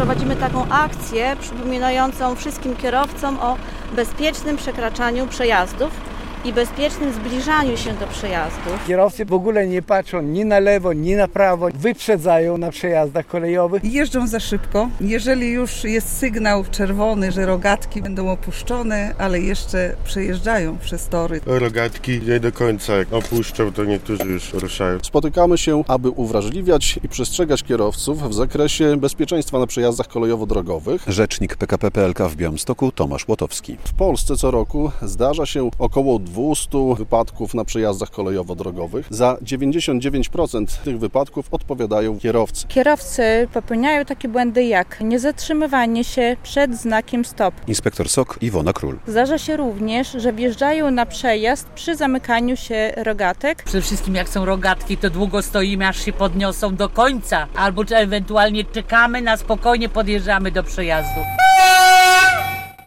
prowadzimy taką akcję przypominającą wszystkim kierowcom o bezpiecznym przekraczaniu przejazdów i bezpiecznym zbliżaniu się do przejazdów. Kierowcy w ogóle nie patrzą ni na lewo, ni na prawo, wyprzedzają na przejazdach kolejowych. Jeżdżą za szybko. Jeżeli już jest sygnał czerwony, że rogatki będą opuszczone, ale jeszcze przejeżdżają przez tory. Rogatki nie do końca jak opuszczą, to niektórzy już ruszają. Spotykamy się, aby uwrażliwiać i przestrzegać kierowców w zakresie bezpieczeństwa na przejazdach kolejowo-drogowych. Rzecznik PKP PLK w Białymstoku Tomasz Łotowski. W Polsce co roku zdarza się około 200 wypadków na przejazdach kolejowo-drogowych. Za 99% tych wypadków odpowiadają kierowcy. Kierowcy popełniają takie błędy jak niezatrzymywanie się przed znakiem stop. Inspektor SOK Iwona Król. Zdarza się również, że wjeżdżają na przejazd przy zamykaniu się rogatek. Przede wszystkim jak są rogatki, to długo stoimy, aż się podniosą do końca. Albo ewentualnie czekamy, na spokojnie podjeżdżamy do przejazdu.